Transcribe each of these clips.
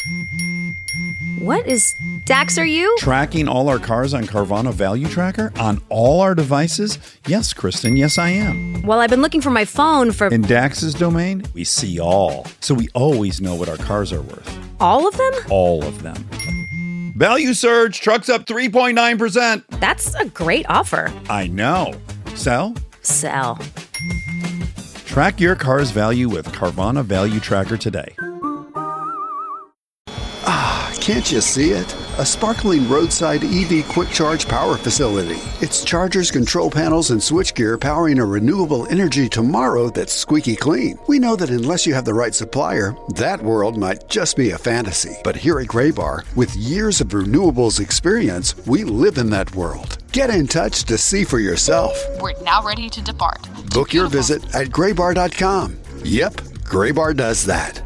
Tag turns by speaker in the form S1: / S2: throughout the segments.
S1: What is... Dax, are you?
S2: Tracking all our cars on Carvana Value Tracker on all our devices? Yes, Kristen, yes I am.
S1: Well, I've been looking for my phone for...
S2: In Dax's domain, we see all. So we always know what our cars are worth.
S1: All of them?
S2: All of them. Value surge, trucks up 3.9%.
S1: That's a great offer.
S2: I know. Sell?
S1: Sell.
S2: Track your car's value with Carvana Value Tracker today.
S3: Can't you see it? A sparkling roadside EV quick charge power facility. It's chargers, control panels, and switchgear powering a renewable energy tomorrow that's squeaky clean. We know that unless you have the right supplier, that world might just be a fantasy. But here at Graybar, with years of renewables experience, we live in that world. Get in touch to see for yourself.
S4: We're now ready to depart.
S3: Book your visit at graybar.com. Yep, Graybar does that.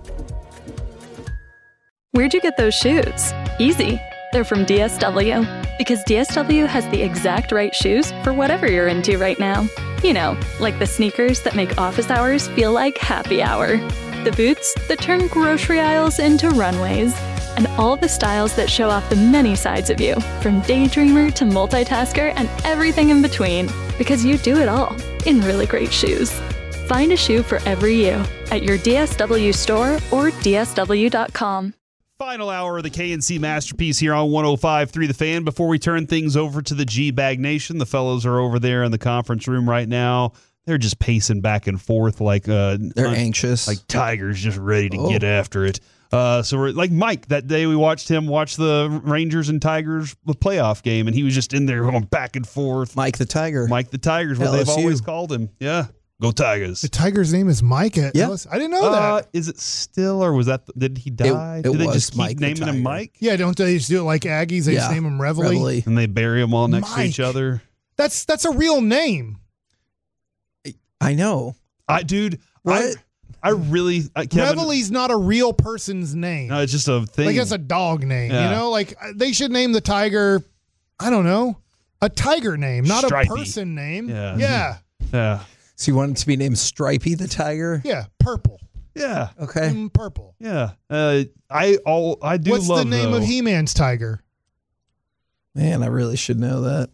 S5: Where'd you get those shoes? Easy. They're from DSW. Because DSW has the exact right shoes for whatever you're into right now. You know, like the sneakers that make office hours feel like happy hour. The boots that turn grocery aisles into runways. And all the styles that show off the many sides of you, from daydreamer to multitasker and everything in between. Because you do it all in really great shoes. Find a shoe for every you at your DSW store or DSW.com.
S6: Final hour of the KNC Masterpiece here on 105.3 The Fan. Before we turn things over to the G-Bag Nation, the fellows are over there in the conference room right now. They're just pacing back and forth like
S7: they're anxious,
S6: like tigers just ready to get after it. So we're like Mike that day. We watched him watch the Rangers and Tigers playoff game, and he was just in there going back and forth.
S7: Mike the Tiger,
S6: what they've always called him. Yeah. Go Tigers.
S8: The Tiger's name is Mike at LSU. I didn't know that.
S6: Is it still, or was that, did he die? Did they just keep Mike naming him Mike?
S8: Yeah, don't they just do it like Aggies? They just name him Reveille.
S6: And they bury them all next to each other.
S8: That's a real name.
S7: I know.
S6: I really... Kevin,
S8: Reveille's not a real person's name.
S6: No, it's just a thing.
S8: Like it's a dog name,
S6: Yeah.
S8: you know? Like they should name the tiger, I don't know, a tiger name, not
S6: Stripey.
S8: a person name.
S6: Yeah.
S7: So you want it to be named Stripey the Tiger?
S8: Yeah, purple.
S6: Yeah.
S7: Okay.
S8: Purple.
S6: Yeah. I do
S8: What's
S6: love
S8: the name of He-Man's tiger?
S7: Man, I really should know that.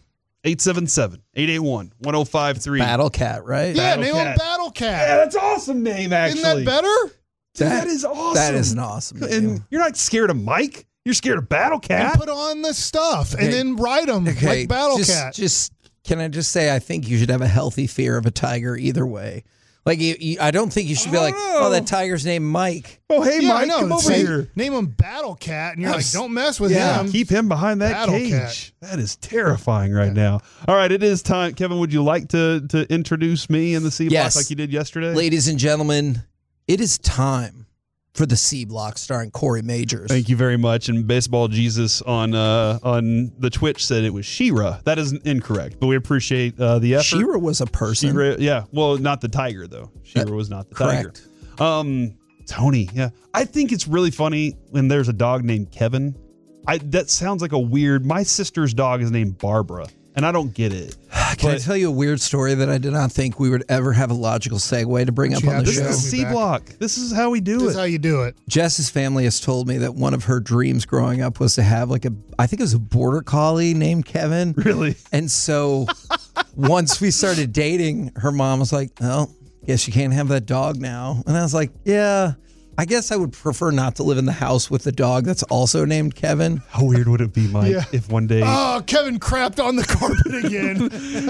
S6: 877-881-1053.
S7: Battle Cat, right?
S8: Yeah, name him Battle Cat.
S6: Yeah, that's an awesome name, actually.
S8: Isn't that better?
S6: That is awesome.
S7: That is an awesome name.
S6: And you're not scared of Mike. You're scared of Battle Cat.
S8: And put on the stuff and then ride him like Battle Cat.
S7: Can I just say, I think you should have a healthy fear of a tiger either way. Like, I don't think you should be like, oh, that tiger's named Mike.
S6: Oh, hey, Mike, come over here.
S8: Name him Battle Cat, and you're like, don't mess with him.
S6: Keep him behind that
S8: Battle
S6: cage.
S8: Cat.
S6: That is terrifying right now. All right, it is time. Kevin, would you like to introduce me in the C Block like you did yesterday?
S7: Ladies and gentlemen, it is time for the C Block starring Corey Majors.
S6: Thank you very much. And Baseball Jesus on the Twitch said it was She-Ra. That is incorrect, but we appreciate the effort.
S7: She-Ra was a person.
S6: She-Ra, yeah. Well, not the tiger, though. She-Ra was not the
S7: correct.
S6: tiger. Tony, yeah. I think it's really funny when there's a dog named Kevin. That sounds like a weird... My sister's dog is named Barbara, and I don't get it.
S7: Can I tell you a weird story that I did not think we would ever have a logical segue to bring up on the
S6: this
S7: show?
S6: Is C Block. This is how we do
S8: This is how you do it.
S7: Jess's family has told me that one of her dreams growing up was to have I think it was a border collie named Kevin.
S6: Really?
S7: And so once we started dating, her mom was like, oh, guess you can't have that dog now. And I was like, yeah, I guess I would prefer not to live in the house with the dog that's also named Kevin.
S6: How weird would it be, Mike, if one day...
S8: Oh, Kevin crapped on the carpet again.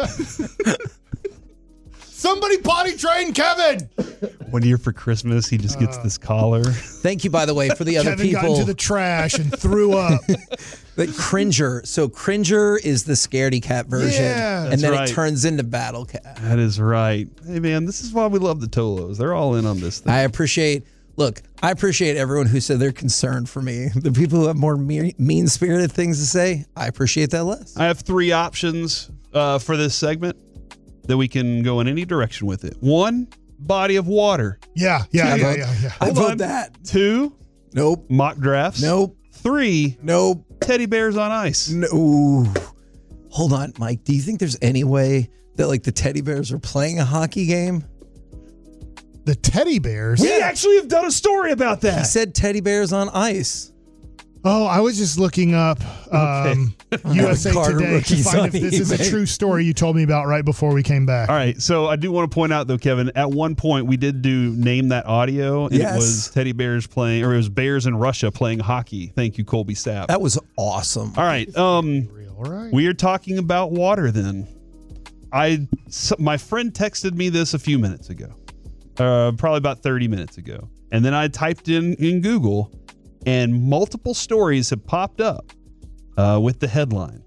S8: Somebody potty train Kevin.
S6: 1 year for Christmas, he just gets this collar.
S7: Thank you, by the way, for the other
S8: Kevin
S7: people.
S8: got into the trash and threw up.
S7: But Cringer. So Cringer is the scaredy cat version.
S8: Yeah.
S7: And then
S6: right.
S7: it turns into Battle Cat.
S6: That is right. Hey, man, this is why we love the Tolos. They're all in on this thing.
S7: I appreciate everyone who said they're concerned for me. The people who have more mean-spirited things to say, I appreciate that less.
S6: I have three options for this segment that we can go in any direction with it. One, body of water.
S8: Yeah.
S7: I vote that.
S6: Two,
S7: nope.
S6: Mock drafts.
S7: Nope.
S6: Three,
S7: nope.
S6: Teddy bears on ice.
S7: No. Hold on, Mike. Do you think there's any way that the teddy bears are playing a hockey game?
S8: The teddy bears?
S6: We actually have done a story about that.
S7: He said teddy bears on ice.
S8: Oh, I was just looking up USA
S7: Car
S8: Today to
S7: rookies
S8: find
S7: on
S8: if this is a
S7: eBay.
S8: true story you told me about right before we came back.
S6: All right, so I do want to point out, though, Kevin, at one point we did do Name That Audio, and
S7: Yes.
S6: it was teddy bears playing, or it was bears in Russia playing hockey. Thank you, Colby Sapp.
S7: That was awesome.
S6: All right,
S8: All right.
S6: we are talking about water then. My friend texted me this a few minutes ago, probably about 30 minutes ago, and then I typed in Google, and multiple stories have popped up with the headline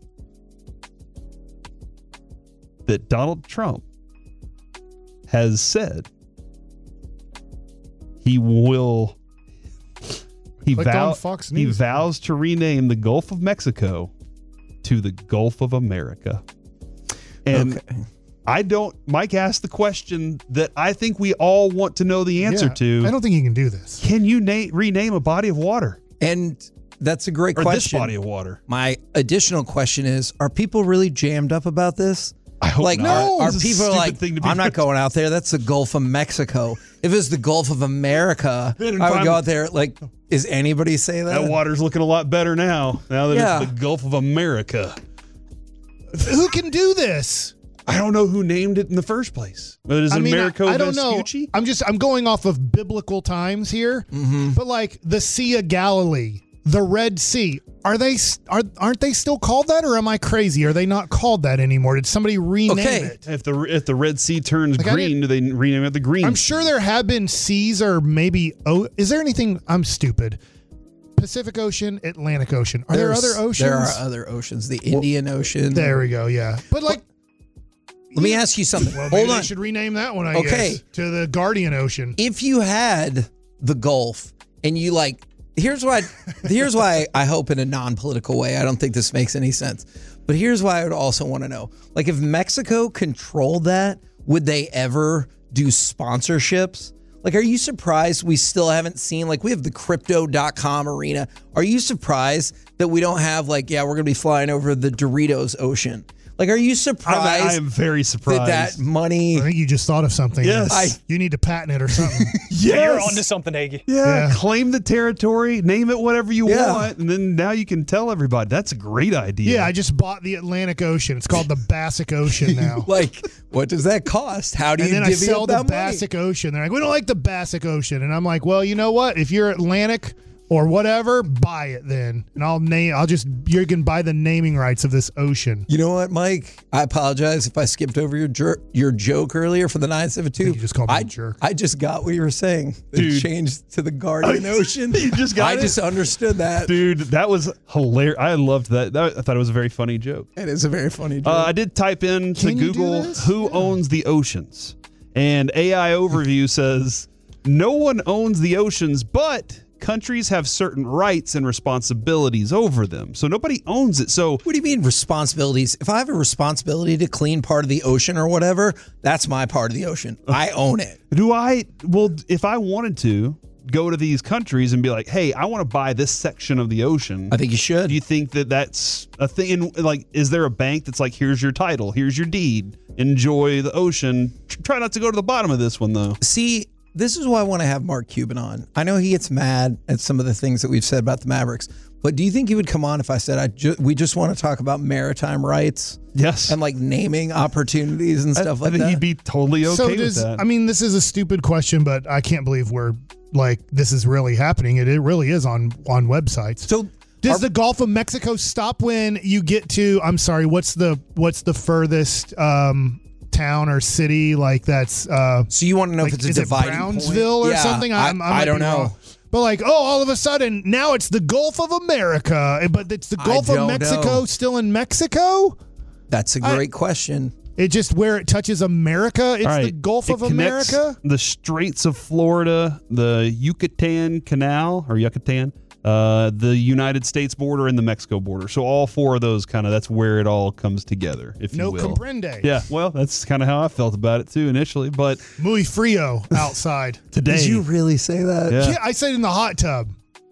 S6: that Donald Trump has said he will. He
S8: Clicked on Fox News.
S6: vows to rename the Gulf of Mexico to the Gulf of America. And Mike asked the question that I think we all want to know the answer
S8: Yeah,
S6: to.
S8: I don't think you can do this.
S6: Can you rename a body of water?
S7: And that's a great
S6: Or
S7: question.
S6: this body of water?
S7: My additional question is, are people really jammed up about this?
S6: I hope
S7: Like,
S6: not.
S7: are
S6: This is a
S7: people
S6: stupid
S7: like,
S6: thing to be
S7: I'm not going out there. That's the Gulf of Mexico. If it was the Gulf of America,
S6: Then
S7: I would
S6: I'm-
S7: go out there. Like, is anybody say that?
S6: That water's looking a lot better now that
S7: Yeah.
S6: it's the Gulf of America.
S8: Who can do this?
S6: I don't know who named it in the first place. But is it Americo
S8: I don't know.
S6: Vespucci?
S8: I'm going off of biblical times here, but like the Sea of Galilee, the Red Sea, aren't they still called that, or am I crazy? Are they not called that anymore? Did somebody rename it?
S6: If the Red Sea turns
S8: Like, I
S6: green, do they rename it the Green
S8: I'm
S6: Sea?
S8: sure there have been seas, or maybe is there anything? I'm stupid. Pacific Ocean, Atlantic Ocean. Are there other oceans?
S7: There are other oceans. The Indian Ocean.
S8: There we go. Yeah, but like,
S7: Let me ask you something.
S8: well,
S7: Hold
S8: maybe
S7: on.
S8: they should rename that one. I
S7: Okay.
S8: guess to the Guardian Ocean.
S7: If you had the Gulf and you like, here's why I hope in a non-political way. I don't think this makes any sense. But here's why I would also want to know. Like, if Mexico controlled that, would they ever do sponsorships? Like, are you surprised we still haven't seen, like, we have the crypto.com arena. Are you surprised that we don't have, like, yeah, we're going to be flying over the Doritos Ocean? Like, are you surprised
S6: I am very surprised.
S7: that money?
S8: I think you just thought of something.
S6: Yes.
S8: you need to patent it or something.
S9: You're onto something, Aggie.
S6: Yeah,
S8: Yeah.
S6: claim the territory, name it whatever you
S7: Yeah.
S6: want, and then now you can tell everybody. That's a great idea.
S8: Yeah, I just bought the Atlantic Ocean. It's called the Bassic Ocean now.
S7: Like, what does that cost? How do
S8: And
S7: you
S8: then I
S7: divvy
S8: sell
S7: up
S8: the
S7: that money?
S8: Bassic Ocean. They're like, we don't like the Bassic Ocean. And I'm like, well, you know what? If you're Atlantic or whatever, buy it then. And you can buy the naming rights of this ocean.
S7: You know what, Mike? I apologize if I skipped over your joke earlier for the 972.
S8: You just called me a jerk.
S7: I just got what you were saying. It
S6: Dude.
S7: changed to the Guardian Ocean.
S6: You just got
S7: I
S6: it?
S7: just understood that.
S6: Dude, that was hilarious. I loved that. I thought it was a very funny joke.
S7: It is a very funny joke.
S6: I did type in to
S8: Can you do
S6: Google
S8: this?
S6: who owns the oceans, and AI Overview says no one owns the oceans, but countries have certain rights and responsibilities over them. So nobody owns it. So
S7: What do you mean responsibilities? If I have a responsibility to clean part of the ocean or whatever, that's my part of the ocean. I own it.
S6: if I wanted to go to these countries and be like, hey, I want to buy this section of the ocean.
S7: I think you should.
S6: Do you think that that's a thing? And like, is there a bank that's like, here's your title, here's your deed, enjoy the ocean. Try not to go to the bottom of this one though.
S7: See, this is why I want to have Mark Cuban on. I know he gets mad at some of the things that we've said about the Mavericks, but do you think he would come on if I said we just want to talk about maritime rights
S6: Yes.
S7: and like naming opportunities and stuff like
S6: I think
S7: that?
S6: he'd be totally okay with that.
S8: I mean, this is a stupid question, but I can't believe this is really happening. It really is on websites.
S7: So
S8: does the Gulf of Mexico stop when you get to, I'm sorry, what's the furthest town or city like that's
S7: so you want to know
S8: like,
S7: if it's a
S8: is it
S7: dividing
S8: Brownsville
S7: point?
S8: or
S7: Yeah,
S8: something? I
S7: I don't know.
S8: wrong. But like, all of a sudden now it's the Gulf of America, but it's the
S7: I
S8: Gulf of
S7: don't
S8: Mexico
S7: know.
S8: still in Mexico?
S7: That's a great question.
S8: It just where it touches America, it's
S6: All right.
S8: the Gulf
S6: It
S8: of
S6: connects
S8: America.
S6: The Straits of Florida, the Yucatan Canal or Yucatan, the United States border and the Mexico border. So all four of those that's where it all comes together, if
S8: No
S6: you will.
S8: comprende.
S6: Yeah, well, that's kind of how I felt about it too initially, but
S8: Muy frio outside.
S6: today,
S7: Did you really say that?
S6: Yeah.
S8: Yeah, I said in the hot tub.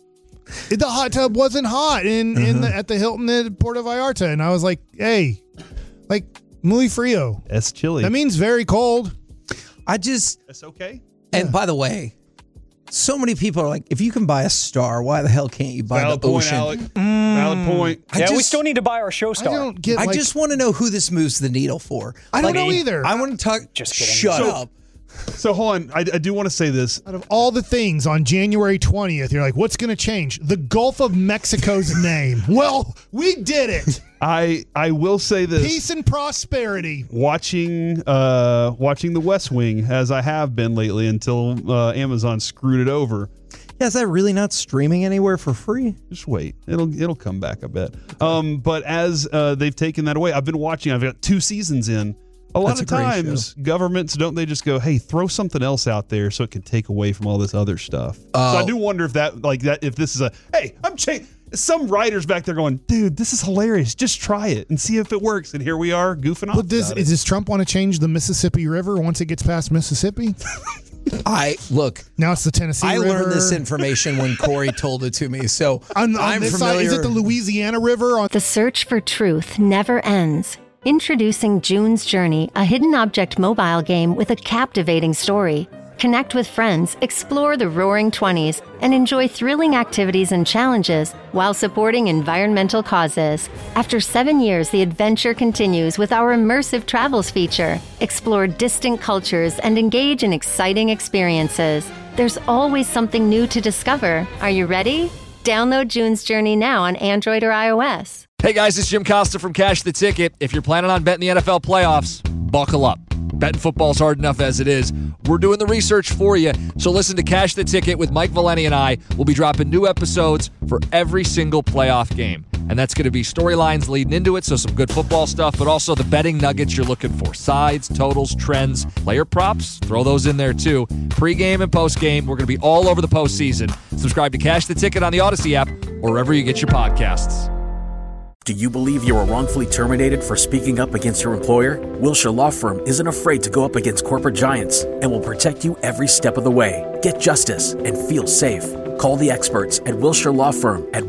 S8: The hot tub wasn't hot at the Hilton at Puerto Vallarta, and I was like, "Hey, like muy frio."
S6: it's chilly.
S8: That means very cold.
S7: I just
S6: That's okay.
S7: And by the way, so many people are like, if you can buy a star, why the hell can't you buy
S6: Valid
S7: the
S6: point,
S7: ocean?
S6: Alec. Valid point.
S9: We still need to buy our show star.
S8: I don't get.
S7: I just want to know who this moves the needle for.
S8: I don't know either.
S7: I want to talk.
S9: Just kidding.
S7: Shut up.
S6: So hold on. I do want to say this.
S8: Out of all the things on January 20th, you're like, what's going to change? The Gulf of Mexico's name. Well, we did it.
S6: I will say this.
S8: Peace and prosperity.
S6: Watching The West Wing, as I have been lately until Amazon screwed it over.
S7: Yeah, is that really not streaming anywhere for free?
S6: Just wait. It'll come back, I bet. But as they've taken that away, I've been watching. I've got 2 seasons in. A lot of times, governments, don't they just go, hey, throw something else out there so it can take away from all this other stuff? So I do wonder if if this is hey, I'm changing. Some writers back there going, dude, this is hilarious. Just try it and see if it works. And here we are goofing off.
S8: But does Trump want to change the Mississippi River once it gets past Mississippi?
S7: Now
S8: it's the Tennessee River.
S7: I learned this information when Corey told it to me, so
S8: I'm
S7: familiar.
S8: Side, is it the Louisiana River?
S10: The search for truth never ends. Introducing June's Journey, a hidden object mobile game with a captivating story. Connect with friends, explore the Roaring 20s, and enjoy thrilling activities and challenges while supporting environmental causes. After 7 years, the adventure continues with our immersive travels feature. Explore distant cultures and engage in exciting experiences. There's always something new to discover. Are you ready? Download June's Journey now on Android or iOS.
S11: Hey guys, it's Jim Costa from Cash the Ticket. If you're planning on betting the NFL playoffs, buckle up. Betting football's hard enough as it is. We're doing the research for you. So listen to Cash the Ticket with Mike Valeni and I. We'll be dropping new episodes for every single playoff game. And that's going to be storylines leading into it, so some good football stuff, but also the betting nuggets you're looking for. Sides, totals, trends, player props, throw those in there too. Pre-game and post-game, we're going to be all over the postseason. Subscribe to Cash the Ticket on the Odyssey app or wherever you get your podcasts.
S12: Do you believe you were wrongfully terminated for speaking up against your employer? Wilshire Law Firm isn't afraid to go up against corporate giants and will protect you every step of the way. Get justice and feel safe. Call the experts at Wilshire Law Firm at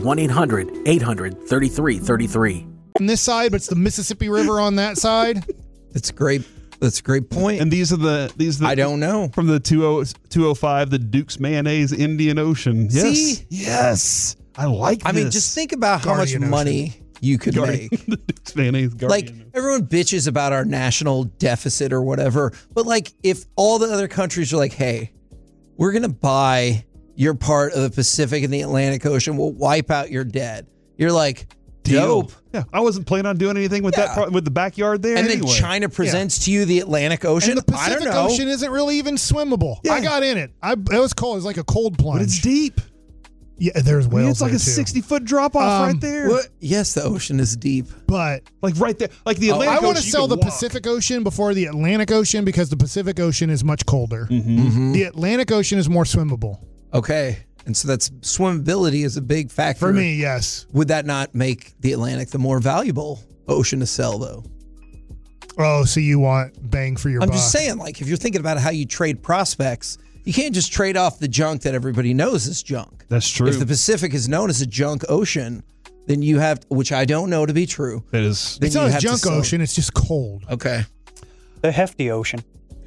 S12: 1-800-800-3333.
S8: On this side, but it's the Mississippi River on that side.
S7: That's great. That's a great point.
S6: And these are the
S7: I don't know.
S6: From the 205, the Duke's Mayonnaise Indian Ocean. Yes.
S7: See?
S6: Yes. I like this.
S7: I mean, just think about how much money you could make.
S6: The Duke's Mayonnaise
S7: like, everyone bitches about our national deficit or whatever, but like, if all the other countries are like, hey, we're going to buy your part of the Pacific and the Atlantic Ocean, we'll wipe out your debt. You're like, dope.
S6: Yeah, I wasn't planning on doing anything with that with the backyard there.
S7: And
S6: anyway.
S7: then China presents to you the Atlantic Ocean.
S8: And the Pacific Ocean isn't really even swimmable. Yeah. I got in it. It was cold. It was like a cold plunge.
S6: But it's deep.
S8: Yeah, there's whales.
S6: It's like a 60-foot drop off right there.
S7: Yes, the ocean is deep,
S8: but
S6: like right there, like the Atlantic Ocean.
S8: I want to sell the Pacific Ocean before the Atlantic Ocean because the Pacific Ocean is much colder. The Atlantic Ocean is more swimmable.
S7: Okay, and so that's swimmability is a big factor
S8: for me. Yes.
S7: Would that not make the Atlantic the more valuable ocean to sell, though?
S8: Oh, so you want bang for your buck?
S7: I'm just saying, like, if you're thinking about how you trade prospects. You can't just trade off the junk that everybody knows is junk.
S6: That's true.
S7: If the Pacific is known as a junk ocean, then you have, which I don't know to be true.
S6: It is.
S8: It's not a junk ocean. It's just cold.
S7: Okay.
S9: The hefty ocean.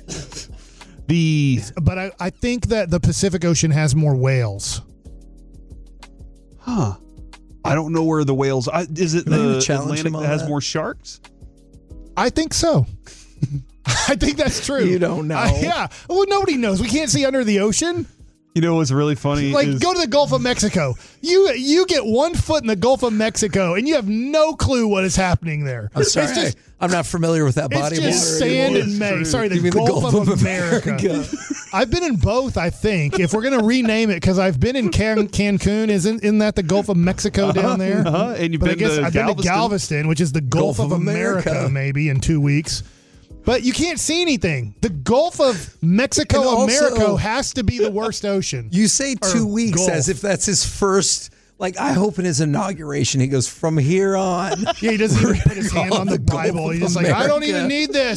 S8: But I think that the Pacific Ocean has more whales.
S6: Huh. I don't know where the whales. Is it the Atlantic that has more sharks?
S8: I think so. I think that's true.
S7: You don't know.
S8: Yeah. Well, nobody knows. We can't see under the ocean.
S6: You know what's really funny?
S8: Like, go to the Gulf of Mexico. You get 1 foot in the Gulf of Mexico, and you have no clue what is happening there.
S7: I'm sorry. I'm not familiar with that body of water.
S8: It's just sand and May. Sorry, the Gulf of America. I've been in both, I think. If we're going to rename it, because I've been in Cancun. Isn't that the Gulf of Mexico down there?
S6: And you've been
S8: I've been to Galveston, which is the Gulf of America, maybe, in 2 weeks. But you can't see anything. The Gulf of Mexico, America has to be the worst ocean.
S7: You say 2 weeks
S8: Gulf.
S7: as if that's his first. Like, I hope in his inauguration, he goes, from here on.
S8: Yeah, he doesn't even put his hand on the Bible. He's just like, I don't even need this.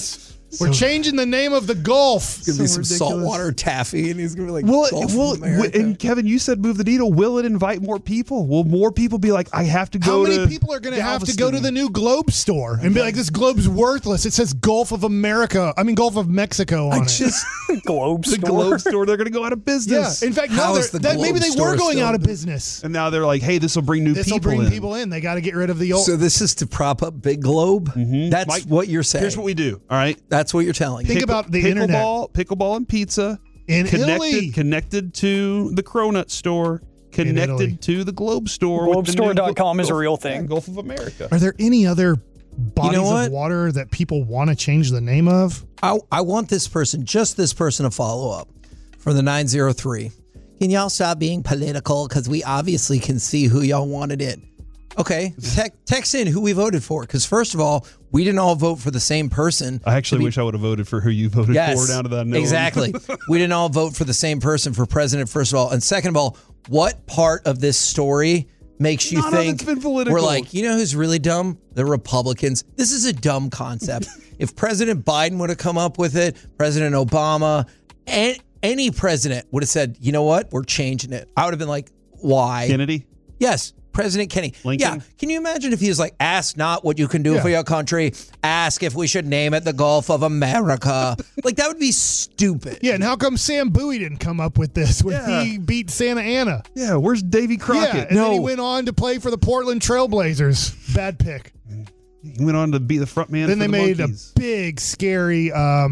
S8: We're changing the name of the Gulf.
S7: It's going to be some saltwater taffy, and he's going to be like, Gulf of
S6: well,
S7: America.
S6: and Kevin, you said move the needle. Will it invite more people? Will more people be like, I have to go to
S8: How many people are going to have to go to the new Globe store and be like, this Globe's worthless? It says Gulf of Mexico on it.
S9: Globe
S6: the
S9: store.
S6: Globe store, they're going to go out of business.
S8: Yeah. In fact,
S7: How
S8: no,
S7: is the
S8: maybe
S7: Globe
S8: they
S7: store
S8: were going
S7: still
S8: out of
S7: open?
S8: business.
S6: And now they're like, hey, this will bring new
S8: This will
S6: people
S8: bring
S6: in.
S8: people in. They got to get rid of the old.
S7: So this is to prop up Big Globe? That's
S6: Mike,
S7: what you're saying.
S6: Here's what we do, all right?
S7: That's what you're telling me.
S8: Think about the internet.
S6: Pickleball and pizza.
S8: In Italy.
S6: Connected to the Cronut store.
S8: Italy.
S6: Connected to the Globe store.
S9: Globestore.com is a real thing.
S6: Gulf of America.
S8: Are there any other bodies
S7: what?
S8: of water that people want to change the name of?
S7: I want this person, just this person, to follow up from the 903. Can y'all stop being political? Because we obviously can see who y'all wanted in. Okay, text in who we voted for. Because first of all, we didn't all vote for the same person.
S6: I actually wish I would have voted for who you voted for down to that note.
S7: Exactly. We didn't all vote for the same person for president, first of all. And second of all, what part of this story makes you
S6: None of
S7: think
S6: it's been political.
S7: we're like, you know who's really dumb? The Republicans. This is a dumb concept. If President Biden would have come up with it, President Obama, and any president would have said, you know what? We're changing it. I would have been like, why?
S6: Kennedy?
S7: Yes. President Kennedy.
S6: Lincoln?
S7: Yeah. Can you imagine if he was like, ask not what you can do for your country, ask if we should name it the Gulf of America. Like, that would be stupid.
S8: Yeah, and how come Sam Bowie didn't come up with this when he beat Santa Ana?
S6: Yeah, where's Davy Crockett?
S8: Yeah, and then he went on to play for the Portland Trailblazers. Bad pick.
S6: He went on to be the front man
S8: Then
S6: for
S8: they
S6: the
S8: made
S6: Monkees.
S8: a big, scary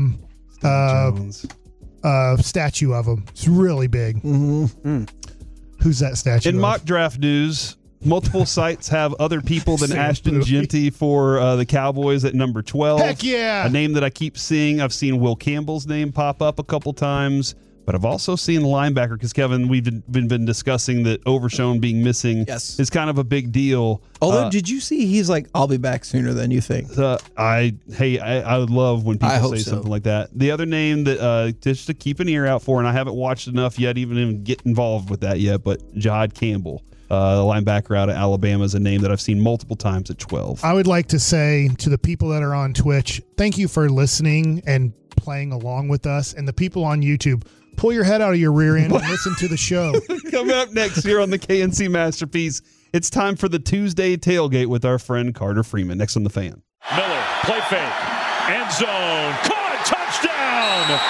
S8: statue of him. It's really big.
S7: Mm-hmm.
S8: Who's that statue
S6: In
S8: of?
S6: mock draft news, multiple sites have other people than
S8: Sam
S6: Ashton
S8: Bowie.
S6: Genty for the Cowboys at number 12.
S8: Heck yeah.
S6: A name that I keep seeing. I've seen Will Campbell's name pop up a couple times, but I've also seen the linebacker because, Kevin, we've been discussing that Overshown being missing is kind of a big deal.
S7: Although, did you see he's like, I'll be back sooner than you think?
S6: I would love when people say something like that. The other name that just to keep an ear out for, and I haven't watched enough yet, even get involved with that yet, but Jahad Campbell, the linebacker out of Alabama, is a name that I've seen multiple times at 12.
S8: I would like to say to the people that are on Twitch, thank you for listening and playing along with us. And the people on YouTube, pull your head out of your rear end and listen to the show.
S6: Coming up next here on the KNC Masterpiece, it's time for the Tuesday tailgate with our friend Carter Freeman. Next on The Fan.
S13: Miller, play fake, end zone, caught, touchdown!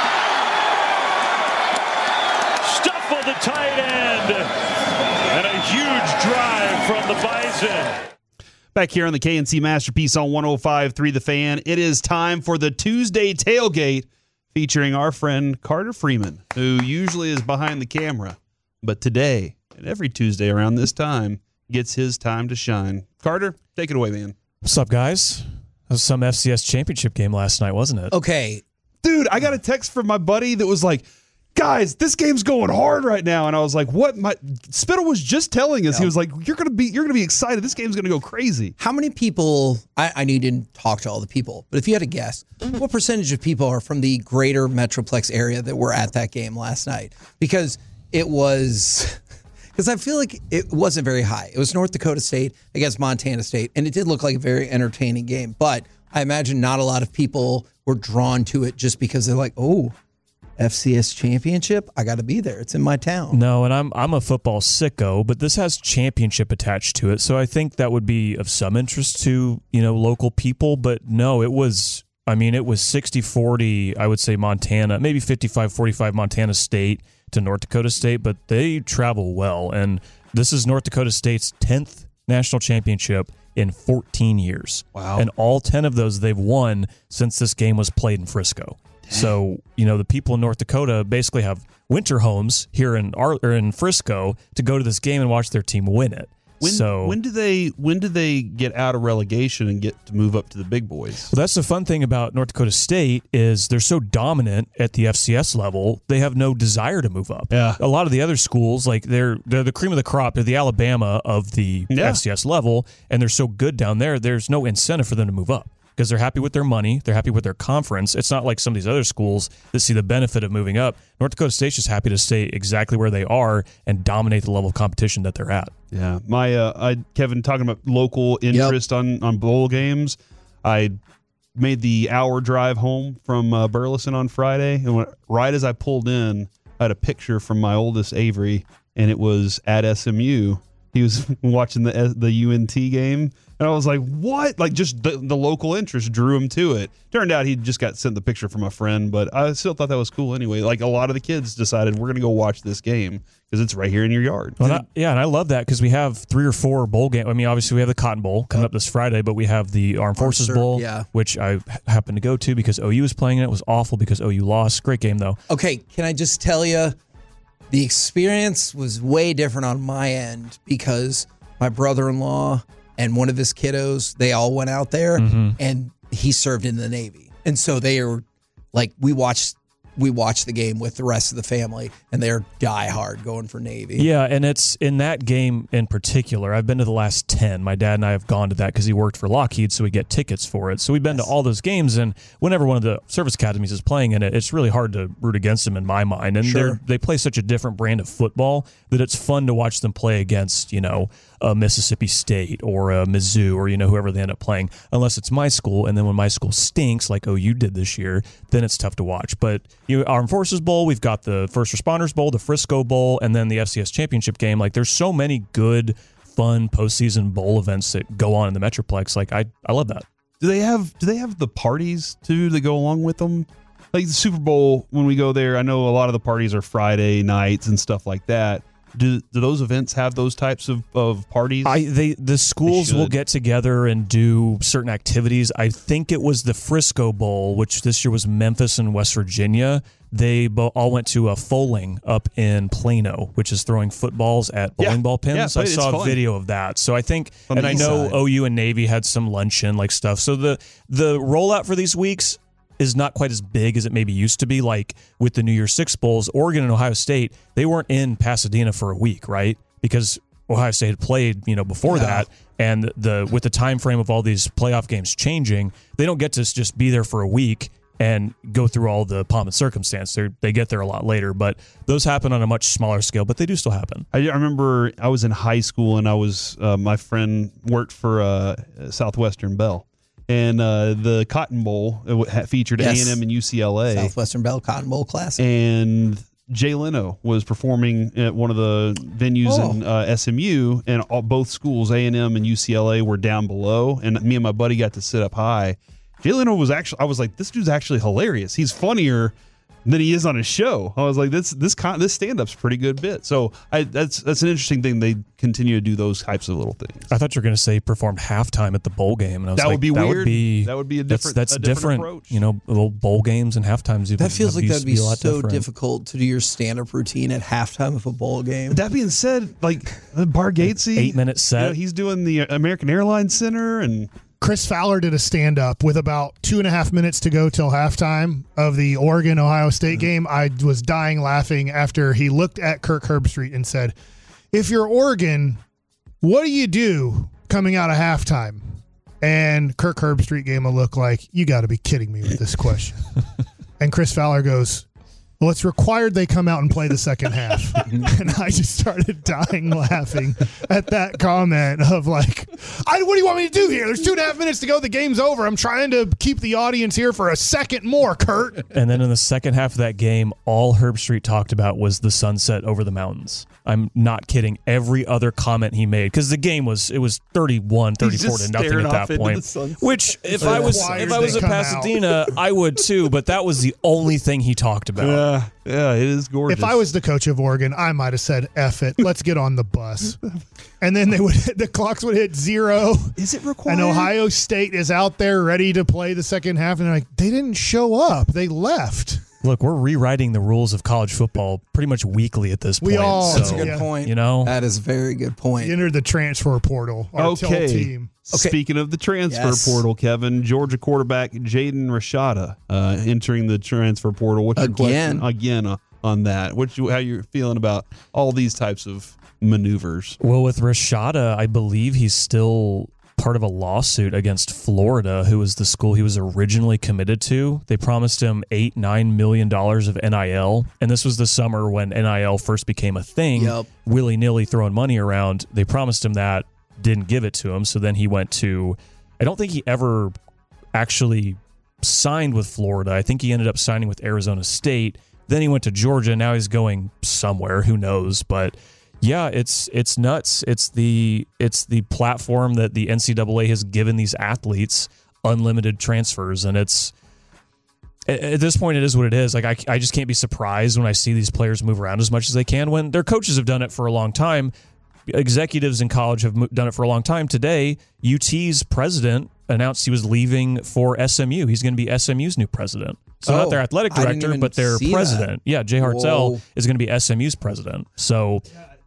S13: Stuffle the tight end, and a huge drive from the Bison.
S6: Back here on the KNC Masterpiece on 105.3 The Fan, it is time for the Tuesday tailgate featuring our friend Carter Freeman, who usually is behind the camera, but today and every Tuesday around this time gets his time to shine. Carter, take it away, man.
S14: What's up, guys? That was some FCS championship game last night, wasn't it?
S7: Okay.
S6: Dude, I got a text from my buddy that was like, guys, this game's going hard right now. And I was like, what? Spittle was just telling us. He was like, you're gonna be excited. This game's gonna go crazy.
S7: How many people, I need to talk to all the people, but if you had to guess, what percentage of people are from the greater Metroplex area that were at that game last night? Because I feel like it wasn't very high. It was North Dakota State against Montana State, and it did look like a very entertaining game. But I imagine not a lot of people were drawn to it just because they're like, oh, FCS championship, I got to be there. It's in my town.
S14: No, and I'm a football sicko, but this has championship attached to it, so I think that would be of some interest to local people. But no, it was 60-40. I would say Montana, maybe 55-45 Montana State to North Dakota State, but they travel well, and this is North Dakota State's 10th national championship in 14 years.
S6: Wow!
S14: And all 10 of those they've won since this game was played in Frisco. So, the people in North Dakota basically have winter homes here in Frisco to go to this game and watch their team win it.
S6: When do they get out of relegation and get to move up to the big boys?
S14: Well, that's the fun thing about North Dakota State is they're so dominant at the FCS level, they have no desire to move up.
S6: Yeah.
S14: A lot of the other schools, like they're the cream of the crop, they're the Alabama of the FCS level, and they're so good down there, there's no incentive for them to move up. Because they're happy with their money, they're happy with their conference. It's not like some of these other schools that see the benefit of moving up. North Dakota State's just happy to stay exactly where they are and dominate the level of competition that they're at.
S6: Yeah, Kevin, talking about local interest on bowl games, I made the hour drive home from Burleson on Friday, and right as I pulled in, I had a picture from my oldest Avery, and it was at SMU. He was watching the UNT game, and I was like, what? Like, just the local interest drew him to it. Turned out he just got sent the picture from a friend, but I still thought that was cool anyway. Like, a lot of the kids decided we're going to go watch this game because it's right here in your yard.
S14: Well, and I love that because we have 3 or 4 bowl games. I mean, obviously we have the Cotton Bowl coming up this Friday, but we have the Armed Forces Bowl, which I happened to go to because OU was playing it. It was awful because OU lost. Great game, though.
S7: Okay, can I just tell you, the experience was way different on my end because my brother-in-law and one of his kiddos, they all went out there, and he served in the Navy. And so they are like, we watched the game with the rest of the family, and they're diehard going for Navy.
S14: Yeah, and it's in that game in particular. I've been to the last 10. My dad and I have gone to that because he worked for Lockheed, so we get tickets for it. So we've been to all those games, and whenever one of the service academies is playing in it, it's really hard to root against them in my mind. And they play such a different brand of football that it's fun to watch them play against, a Mississippi State or a Mizzou or, whoever they end up playing, unless it's my school. And then when my school stinks, like OU did this year, then it's tough to watch. But Armed Forces Bowl, we've got the First Responders Bowl, the Frisco Bowl, and then the FCS Championship game. Like, there's so many good, fun postseason bowl events that go on in the Metroplex. Like, I love that.
S6: Do they have the parties too that go along with them? Like the Super Bowl, when we go there, I know a lot of the parties are Friday nights and stuff like that. Do those events have those types of parties?
S14: The schools will get together and do certain activities. I think it was the Frisco Bowl, which this year was Memphis and West Virginia. They all went to a Foaling up in Plano, which is throwing footballs at bowling ball pins. I saw a video of that. So I think, and I know OU and Navy had some luncheon like stuff. So the rollout for these weeks is not quite as big as it maybe used to be. Like with the New Year's Six Bowls, Oregon and Ohio State, they weren't in Pasadena for a week, right? Because Ohio State had played, before that, and with the time frame of all these playoff games changing, they don't get to just be there for a week and go through all the pomp and circumstance. They get there a lot later, but those happen on a much smaller scale, but they do still happen.
S6: I remember I was in high school and I was my friend worked for Southwestern Bell. And the Cotton Bowl featured A&M and UCLA.
S7: Southwestern Bell Cotton Bowl Classic.
S6: And Jay Leno was performing at one of the venues in SMU, and both schools, A&M and UCLA, were down below. And me and my buddy got to sit up high. Jay Leno was I was like, this dude's actually hilarious. He's funnier than he is on his show. I was like, this stand-up's a pretty good bit. So that's an interesting thing. They continue to do those types of little things.
S14: I thought you were going to say performed halftime at the bowl game, and I was
S6: that
S14: like,
S6: would be weird. That would be a different.
S14: That's
S6: a
S14: different
S6: approach.
S14: Little bowl games and halftimes.
S7: That feels like that'd be so difficult to do your stand-up routine at halftime of a bowl game.
S6: That being said, like Bar Gatesy,
S14: 8-minute set.
S6: He's doing the American Airlines Center and.
S8: Chris Fowler did a stand-up with about 2.5 minutes to go till halftime of the Oregon-Ohio State game. I was dying laughing after he looked at Kirk Herbstreit and said, if you're Oregon, what do you do coming out of halftime? And Kirk Herbstreit gave him a look like, you got to be kidding me with this question. And Chris Fowler goes, well, it's required they come out and play the second half. And I just started dying laughing at that comment of like, what do you want me to do here? There's 2.5 minutes to go. The game's over. I'm trying to keep the audience here for a second more, Kurt.
S14: And then in the second half of that game, all Herbstreit talked about was the sunset over the mountains. I'm not kidding. Every other comment he made, because the game was 31-34 to nothing at that point. Which if I was at Pasadena, I would too. But that was the only thing he talked about.
S6: Yeah, it is gorgeous.
S8: If I was the coach of Oregon, I might have said, F it, let's get on the bus. And then the clocks would hit 0.
S6: Is it required?
S8: And Ohio State is out there ready to play the second half. And they're like, they didn't show up. They left.
S14: Look, we're rewriting the rules of college football pretty much weekly at this point.
S7: That's a good point. That is a very good point.
S8: You entered the transfer portal. Our team.
S6: Speaking of the transfer portal, Kevin, Georgia quarterback Jaden Rashada entering the transfer portal. What's your question again on that? How you feeling about all these types of maneuvers?
S14: Well, with Rashada, I believe he's still part of a lawsuit against Florida, who was the school he was originally committed to. They promised him $8-9 million of NIL, and this was the summer when NIL first became a thing. Willy-nilly throwing money around. They promised him that, didn't give it to him, so then he went to, I don't think he ever actually signed with Florida. I think he ended up signing with Arizona State. Then he went to Georgia. Now he's going somewhere. Who knows? But yeah, it's nuts. It's the platform that the NCAA has given these athletes, unlimited transfers, and it's at this point it is what it is. Like I just can't be surprised when I see these players move around as much as they can when their coaches have done it for a long time. Executives in college have done it for a long time. Today, UT's president announced he was leaving for SMU. He's going to be SMU's new president. So not their athletic director, but their president. Yeah, Jay Hartzell is going to be SMU's president. So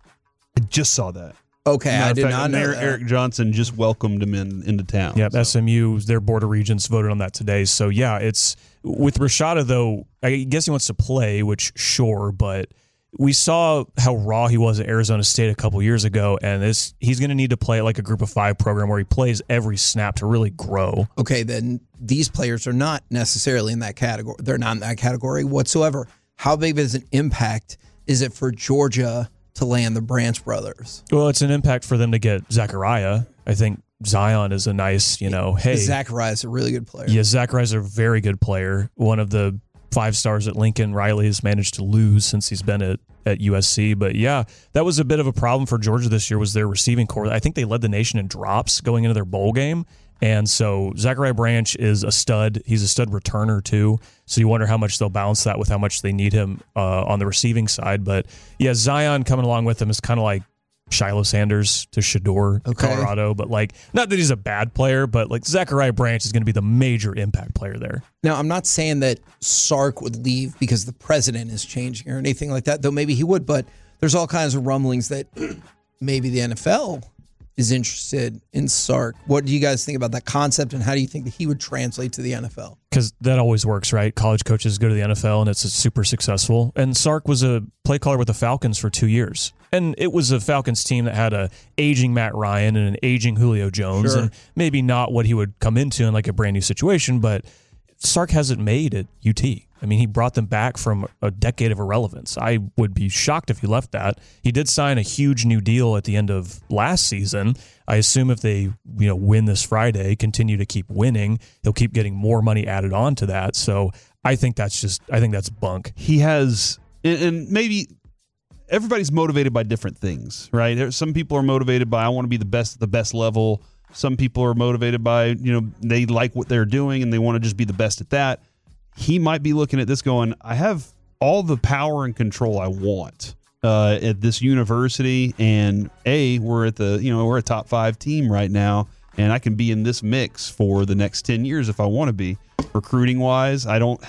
S6: I just saw that.
S7: Okay, I did not know
S6: Mayor
S7: that.
S6: Eric Johnson just welcomed him into town.
S14: Yeah, SMU, their board of regents voted on that today. So yeah, it's with Rashada though. I guess he wants to play, which sure, but we saw how raw he was at Arizona State a couple years ago, and he's going to need to play like a group of 5 program where he plays every snap to really grow.
S7: Okay, then these players are not necessarily in that category. They're not in that category whatsoever. How big of an impact is it for Georgia to land the Branch brothers?
S14: Well, it's an impact for them to get Zachariah. I think Zion is a nice, hey.
S7: Zachariah is a really good player.
S14: Yeah, Zachariah is a very good player. One of the 5 stars at Lincoln. Riley has managed to lose since he's been at USC. But yeah, that was a bit of a problem for Georgia this year was their receiving core. I think they led the nation in drops going into their bowl game. And so Zachariah Branch is a stud. He's a stud returner too. So you wonder how much they'll balance that with how much they need him on the receiving side. But yeah, Zion coming along with him is kind of like Shiloh Sanders to Shador, Colorado. But not that he's a bad player, but Zachariah Branch is going to be the major impact player there.
S7: Now, I'm not saying that Sark would leave because the president is changing or anything like that, though maybe he would. But there's all kinds of rumblings that maybe the NFL is interested in Sark. What do you guys think about that concept, and how do you think that he would translate to the NFL?
S14: Because that always works, right? College coaches go to the NFL, and it's super successful. And Sark was a play caller with the Falcons for 2 years. And it was a Falcons team that had a aging Matt Ryan and an aging Julio Jones, and maybe not what he would come into in a brand new situation, but Sark hasn't made at UT. I mean, he brought them back from a decade of irrelevance. I would be shocked if he left that. He did sign a huge new deal at the end of last season. I assume if they, win this Friday, continue to keep winning, he'll keep getting more money added on to that. So I think that's bunk.
S6: He has, and maybe everybody's motivated by different things, right? Some people are motivated by, I want to be the best at the best level. Some people are motivated by, they like what they're doing and they want to just be the best at that. He might be looking at this going, I have all the power and control I want at this university, and we're at we're a top 5 team right now, and I can be in this mix for the next 10 years if I want to be. Recruiting wise, I don't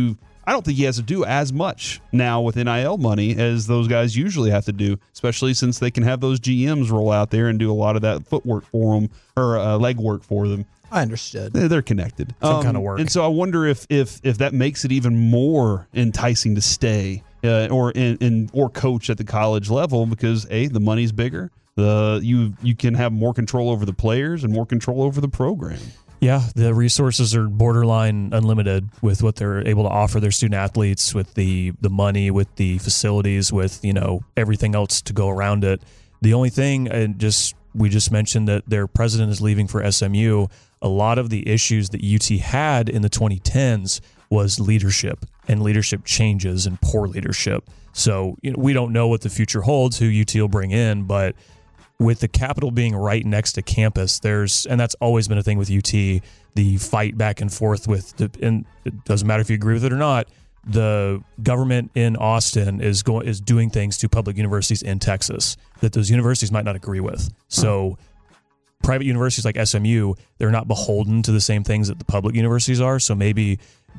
S6: think he has to do as much now with NIL money as those guys usually have to do, especially since they can have those GMs roll out there and do a lot of that footwork for them or leg work for them.
S7: I understood.
S6: They're connected.
S14: Some kind of work.
S6: And so I wonder if that makes it even more enticing to stay or coach at the college level because, the money's bigger. You can have more control over the players and more control over the program.
S14: Yeah, the resources are borderline unlimited with what they're able to offer their student athletes, with the money, with the facilities, with everything else to go around it. The only thing, we just mentioned that their president is leaving for SMU. A lot of the issues that UT had in the 2010s was leadership and leadership changes and poor leadership. So we don't know what the future holds, who UT will bring in, but with the Capitol being right next to campus, and that's always been a thing with UT, the fight back and forth and it doesn't matter if you agree with it or not, the government in Austin is doing things to public universities in Texas that those universities might not agree with. So private universities like SMU, they're not beholden to the same things that the public universities are. So maybe,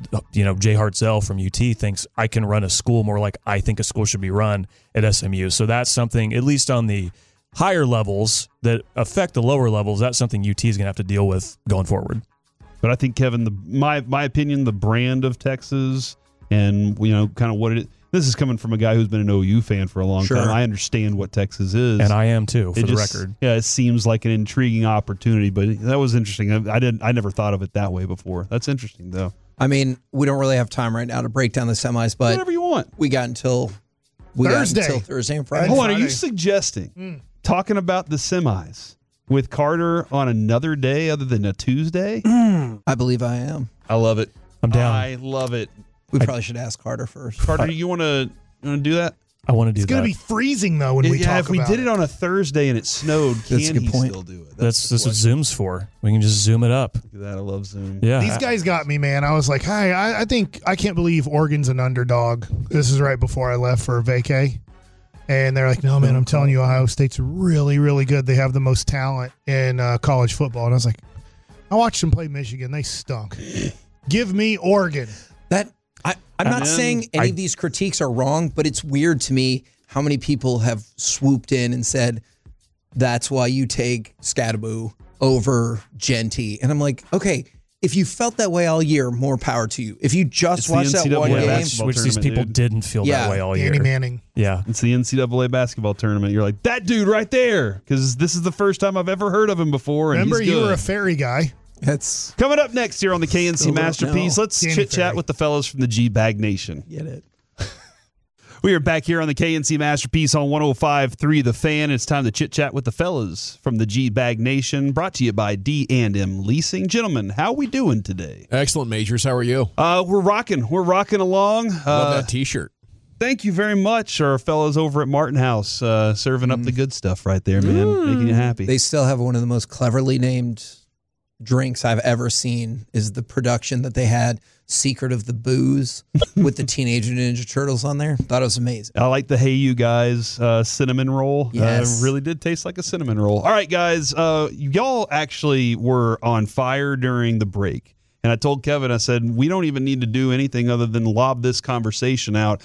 S14: Jay Hartzell from UT thinks I can run a school more like I think a school should be run at SMU. So that's something, at least on the higher levels that affect the lower levels, that's something UT is going to have to deal with going forward.
S6: But I think, Kevin, my opinion, the brand of Texas and, kind of what it is. This is coming from a guy who's been an OU fan for a long time. I understand what Texas is.
S14: And I am too, for the record.
S6: Yeah, it seems like an intriguing opportunity, but that was interesting. I never thought of it that way before. That's interesting, though.
S7: I mean, we don't really have time right now to break down the semis, but
S6: whatever you want.
S7: We got until Thursday and Friday.
S6: Hold on, are you suggesting talking about the semis with Carter on another day other than a Tuesday?
S7: I believe I am.
S6: I love it.
S14: I'm down.
S6: I love it.
S7: We probably should ask Carter first.
S6: Carter, you want to do that?
S14: I want to do
S8: It's going to be freezing, though, when we talk
S6: if we
S8: about
S6: did it on a Thursday and it snowed,
S7: That's a
S6: can
S7: good
S6: he
S7: point.
S6: still do it?
S14: That's what Zoom's for. We can just zoom it up.
S6: Look at that. I love Zoom.
S14: Yeah.
S8: These guys got me, man. I was like, hey, I can't believe Oregon's an underdog. This is right before I left for vacay. And they're like, no, man, I'm telling you, Ohio State's really, really good. They have the most talent in college football. And I was like, I watched them play Michigan. They stunk. Give me Oregon.
S7: I'm not saying any of these critiques are wrong, but it's weird to me how many people have swooped in and said, that's why you take Scadaboo over Genty. And I'm like, okay, if you felt that way all year, more power to you. If you just watched that one game,
S14: which these people didn't feel that way all year.
S8: Danny Manning.
S14: Yeah.
S6: It's the NCAA basketball tournament. You're like, that dude right there, because this is the first time I've ever heard of him before. And
S8: Remember,
S6: he's
S8: you
S6: good.
S8: were a Ferry guy.
S7: That's
S6: coming up next here on the KNC
S7: Still don't
S6: Masterpiece.
S7: know.
S6: Let's
S8: Danny
S6: chit chat
S8: Ferry.
S6: with the fellas from the G-Bag Nation.
S7: get it.
S6: We are back here on the KNC Masterpiece on 105.3 The Fan. It's time to chit chat with the fellas from the G-Bag Nation, brought to you by D&M Leasing. Gentlemen, how we doing today?
S15: Excellent, Majors. How are you?
S6: We're rocking. We're rocking along.
S15: Love that T-shirt.
S6: Thank you very much, our fellows over at Martin House, serving up the good stuff right there, man, making you happy.
S7: They still have one of the most cleverly named drinks I've ever seen is the production that they had, Secret of the Booze, with the Teenage Ninja Turtles on there. Thought it was amazing.
S6: I like the Hey You Guys cinnamon roll.
S7: Yes.
S6: Really did taste like a cinnamon roll. All right, guys, y'all actually were on fire during the break. And I told Kevin, I said, we don't even need to do anything other than lob this conversation out.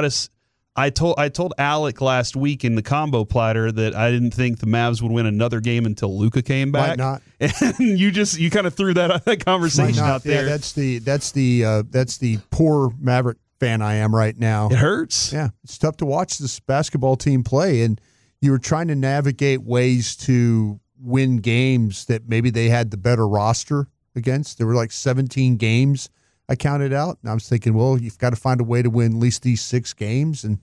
S6: I told Alec last week in the combo platter that I didn't think the Mavs would win another game until Luka came back.
S16: Might not.
S6: And you kind of threw that conversation out there.
S16: Yeah, that's the poor Maverick fan I am right now.
S6: It hurts.
S16: Yeah, it's tough to watch this basketball team play, and you were trying to navigate ways to win games that maybe they had the better roster against. There were like 17 games I counted out, and I was thinking, well, you've got to find a way to win at least these 6 games, and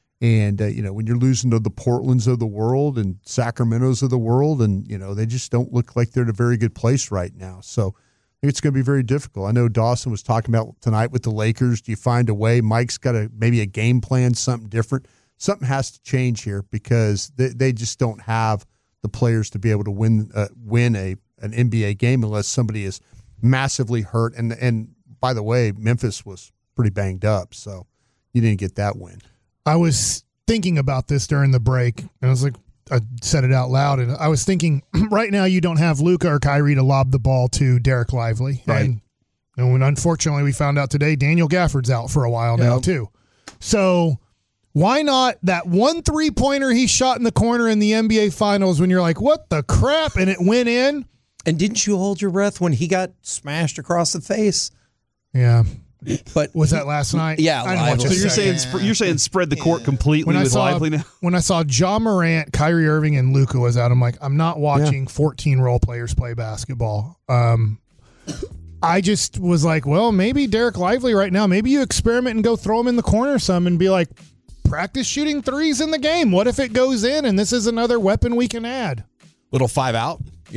S16: when you're losing to the Portlands of the world and Sacramento's of the world, and they just don't look like they're in a very good place right now. So I think it's going to be very difficult. I know Dawson was talking about tonight with the Lakers. Do you find a way? Mike's got maybe a game plan, something different. Something has to change here because they just don't have the players to be able to win an NBA game unless somebody is massively hurt. And by the way, Memphis was pretty banged up, so you didn't get that win.
S8: I was thinking about this during the break, and I was like, I said it out loud, and I was thinking, right now you don't have Luka or Kyrie to lob the ball to Derek Lively.
S16: Right.
S8: And when unfortunately we found out today, Daniel Gafford's out for a while now too. So why not that one 3-pointer he shot in the corner in the NBA Finals when you're like, what the crap? And it went in.
S7: And didn't you hold your breath when he got smashed across the face?
S8: Yeah.
S7: But
S8: was that last night?
S7: Yeah.
S8: I didn't watch
S6: So you're saying spread the court completely with Lively now?
S8: When I saw Ja Morant, Kyrie Irving, and Luka was out, I'm like, I'm not watching 14 role players play basketball. I just was like, well, maybe Derek Lively right now, maybe you experiment and go throw him in the corner some and be like, practice shooting threes in the game. What if it goes in and this is another weapon we can add?
S15: Little 5 out.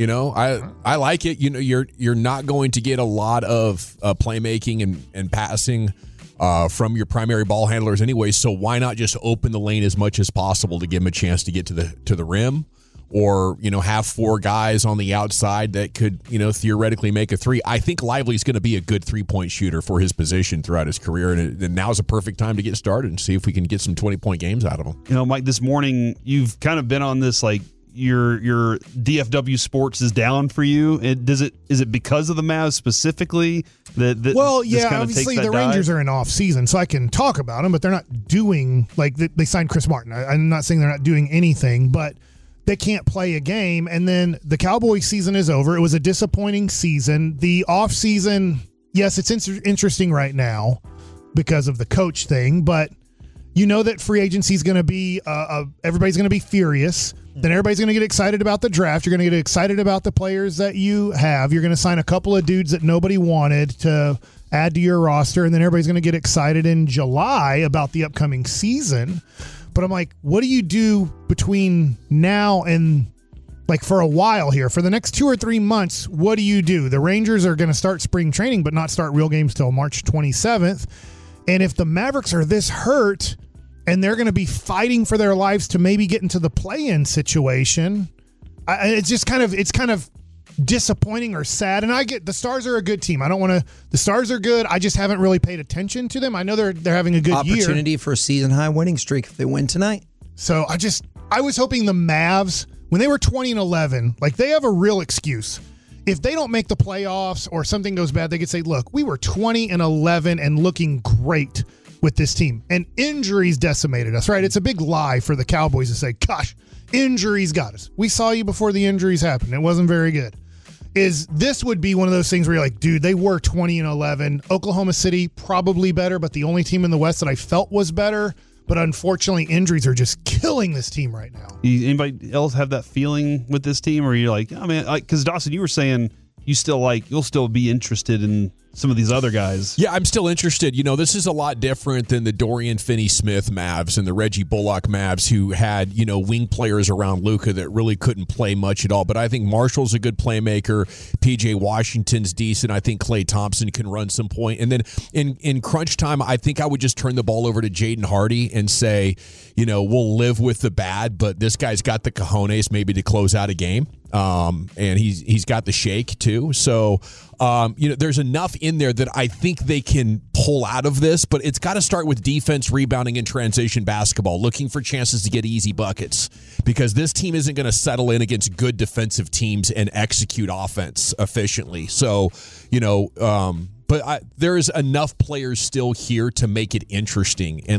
S15: I like it. You're not going to get a lot of playmaking and passing from your primary ball handlers anyway. So why not just open the lane as much as possible to give them a chance to get to the rim, or have 4 guys on the outside that could theoretically make a 3. I think Lively's going to be a good 3-point shooter for his position throughout his career, and now's a perfect time to get started and see if we can get some 20-point games out of him.
S6: Mike, this morning you've kind of been on this like. Your DFW sports is down for you. Is it because of the Mavs specifically that
S8: well,
S6: this
S8: yeah,
S6: kind of
S8: obviously
S6: takes
S8: the
S6: that
S8: Rangers
S6: dive?
S8: are in off season, so I can talk about them, but they're not doing like they signed Chris Martin. I'm not saying they're not doing anything, but they can't play a game. And then the Cowboys season is over. It was a disappointing season. The off season, yes, it's interesting right now because of the coach thing, but you know that free agency is going to be everybody's going to be furious. Then everybody's going to get excited about the draft. You're going to get excited about the players that you have. You're going to sign a couple of dudes that nobody wanted to add to your roster, and then everybody's going to get excited in July about the upcoming season. But I'm like, what do you do between now and like for a while here, for the next 2 or 3 months, what do? The Rangers are going to start spring training, but not start real games till March 27th. And if the Mavericks are this hurt and they're going to be fighting for their lives to maybe get into the play-in situation, it's kind of disappointing or sad. And I get the Stars are a good team. The Stars are good. I just haven't really paid attention to them. I know they're having a good year.
S7: Opportunity for a season-high winning streak if they win tonight.
S8: So I was hoping the Mavs, when they were 20-11, like they have a real excuse. If they don't make the playoffs or something goes bad, they could say, look, we were 20-11 and looking great with this team. And injuries decimated us, right? It's a big lie for the Cowboys to say, gosh, injuries got us. We saw you before the injuries happened. It wasn't very good. This would be one of those things where you're like, dude, they were 20-11. Oklahoma City, probably better, but the only team in the West that I felt was better. But unfortunately, injuries are just killing this team right now.
S6: Anybody else have that feeling with this team? Or you're like, oh man, because Dawson, you were saying you'll still be interested in some of these other guys.
S15: Yeah, I'm still interested. This is a lot different than the Dorian Finney-Smith Mavs and the Reggie Bullock Mavs, who had, wing players around Luka that really couldn't play much at all. But I think Marshall's a good playmaker. PJ Washington's decent. I think Klay Thompson can run some point. And then in crunch time, I think I would just turn the ball over to Jaden Hardy and say, we'll live with the bad, but this guy's got the cojones maybe to close out a game. And he's got the shake too. So, there's enough in there that I think they can pull out of this, but it's got to start with defense, rebounding, and transition basketball, looking for chances to get easy buckets, because this team isn't going to settle in against good defensive teams and execute offense efficiently. So, but there's enough players still here to make it interesting and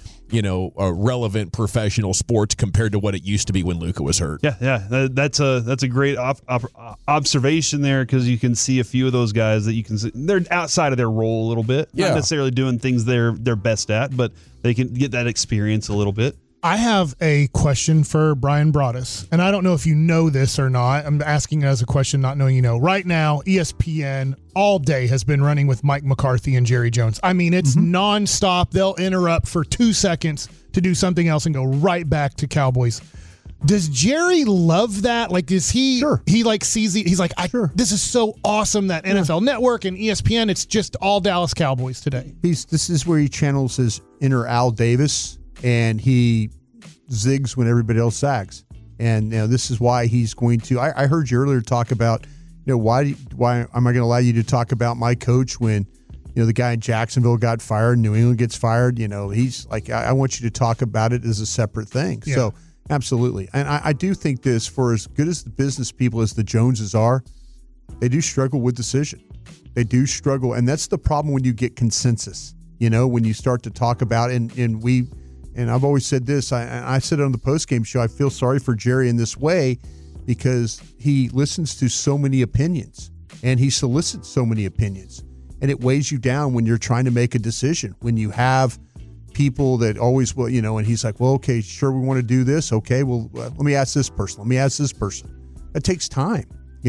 S15: a relevant professional sports compared to what it used to be when Luka was hurt.
S6: Yeah. That's a great observation there, because you can see a few of those guys that you can see, they're outside of their role a little bit, not necessarily doing things they're best at, but they can get that experience a little bit.
S8: I have a question for Brian Broaddus, and I don't know if you know this or not. I'm asking it as a question, not knowing you know. Right now, ESPN all day has been running with Mike McCarthy and Jerry Jones. I mean, it's nonstop. They'll interrupt for 2 seconds to do something else and go right back to Cowboys. Does Jerry love that? Like, is he? Sure. He sees he's like, this is so awesome that NFL Network and ESPN. It's just all Dallas Cowboys today.
S16: This is where he channels his inner Al Davis. And he zigs when everybody else zags. And this is why he's going to. I heard you earlier talk about, why am I going to allow you to talk about my coach when, the guy in Jacksonville got fired, New England gets fired. He's like, I want you to talk about it as a separate thing. Yeah. So absolutely. And I do think this, for as good as the business people as the Joneses are, they do struggle with decision. They do struggle. And that's the problem when you get consensus, when you start to talk about it. And I've always said this, I said it on the postgame show, I feel sorry for Jerry in this way because he listens to so many opinions and he solicits so many opinions. And it weighs you down when you're trying to make a decision. When you have people that always will, and he's like, well, okay, sure, we want to do this. Okay, well, let me ask this person. Let me ask this person. It takes time,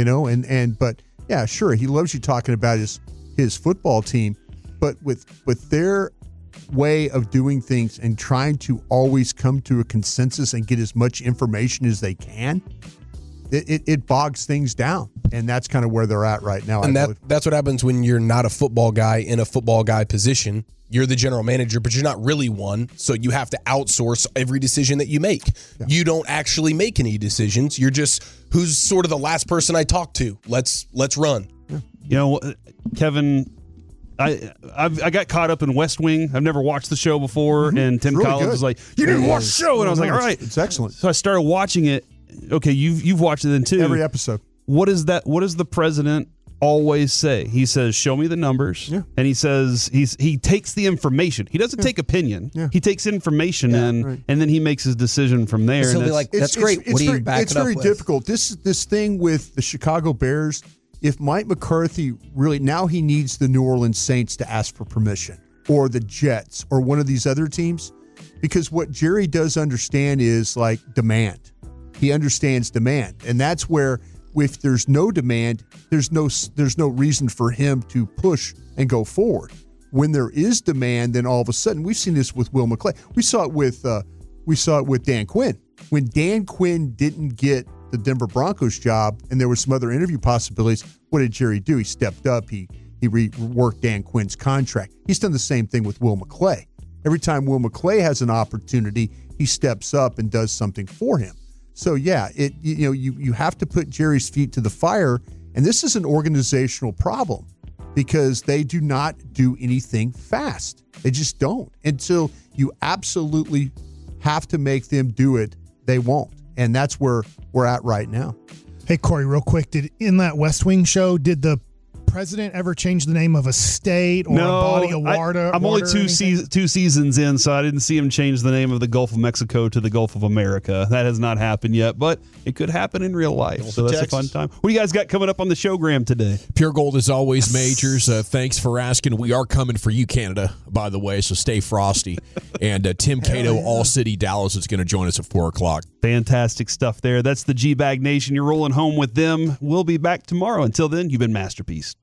S16: but yeah, sure, he loves you talking about his football team, but with their way of doing things and trying to always come to a consensus and get as much information as they can, it bogs things down. And that's kind of where they're at right now.
S17: And that's what happens when you're not a football guy in a football guy position. You're the general manager, but you're not really one. So you have to outsource every decision that you make. Yeah. You don't actually make any decisions. You're just, who's sort of the last person I talk to? Let's run.
S6: Yeah. Kevin, I got caught up in West Wing. I've never watched the show before, and Tim
S16: really
S6: Collins
S16: good.
S6: was like, "You didn't watch the show," and I was like, "All right,
S16: it's excellent."
S6: So I started watching it. Okay, you've watched it then too.
S16: Every episode.
S6: What does the president always say? He says, "Show me the numbers," and he says he takes the information. He doesn't take opinion. Yeah. He takes information and then he makes his decision from there.
S7: So he'll be like, "That's great." What do you back it up with?
S16: It's very difficult. This thing with the Chicago Bears. If Mike McCarthy really, now he needs the New Orleans Saints to ask for permission, or the Jets, or one of these other teams, because what Jerry does understand is demand. He understands demand, and that's where if there's no demand, there's no reason for him to push and go forward. When there is demand, then all of a sudden, we've seen this with Will McClay. We saw it with Dan Quinn. When Dan Quinn didn't get the Denver Broncos job and there was some other interview possibilities, what did Jerry do? He stepped up. He reworked Dan Quinn's contract. He's done the same thing with Will McClay. Every time Will McClay has an opportunity, he steps up and does something for him. So yeah, you have to put Jerry's feet to the fire, and this is an organizational problem because they do not do anything fast. They just don't. Until you absolutely have to make them do it, they won't. And that's where we're at right now.
S8: Hey, Corey, real quick, in that West Wing show, did the president ever change the name of a state or a body of water?
S6: I'm only two seasons in, so I didn't see him change the name of the Gulf of Mexico to the Gulf of America. That has not happened yet, but it could happen in real life. So that's Texas. A fun time. What do you guys got coming up on the showgram today?
S15: Pure Gold is always majors. Thanks for asking. We are coming for you, Canada, by the way, so stay frosty. And Tim Cato, All City Dallas, is going to join us at 4 o'clock.
S6: Fantastic stuff there. That's the G-Bag Nation. You're rolling home with them. We'll be back tomorrow. Until then, you've been Masterpiece.